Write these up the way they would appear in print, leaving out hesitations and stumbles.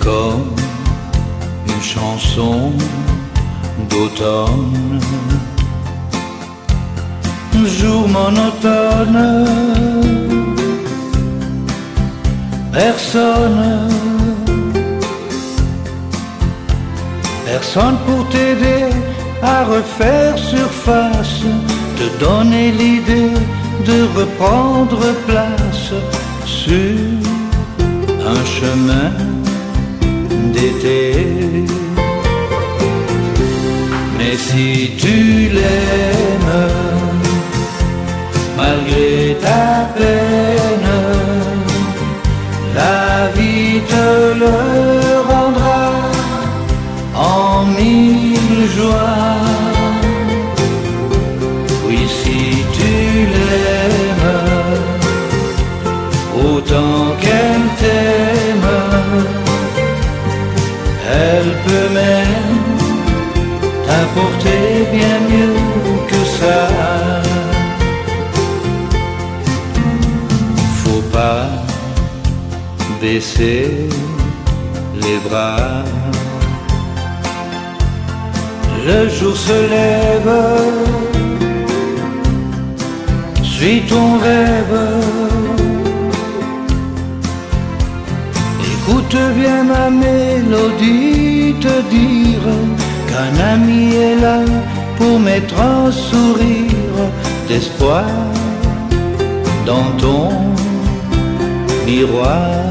comme une chanson d'automne, jour monotone, personne pour t'aider à refaire surface, te donner l'idée de reprendre place sur un chemin d'été. Mais si tu l'aimes, malgré ta peine, la vie te le rendra en mille joies. Oui, si tu l'aimes autant qu'elle t'aime, elle peut même t'apporter bien mieux que ça. Faut pas baisser les bras. Le jour se lève, suis ton rêve. Écoute bien ma mélodie te dire qu'un ami est là pour mettre un sourire d'espoir dans ton miroir.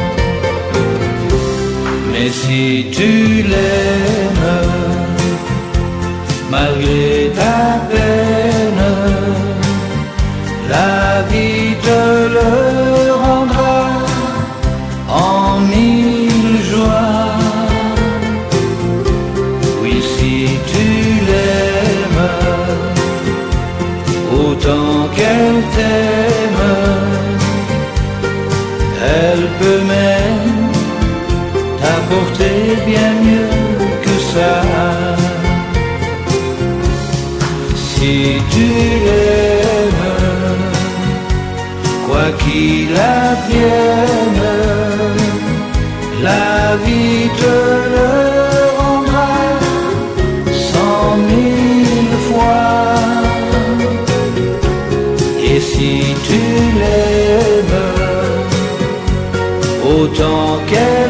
Mais si tu l'aimes, malgré ta peine, la vie te le rendra en mille joies. Oui, si tu l'aimes autant qu'elle t'aime, elle peut même t'apporter bien mieux que ça. Si tu l'aimes, quoi qu'il advienne, la vie te le rendra 100 000 fois. Et si tu l'aimes autant qu'elle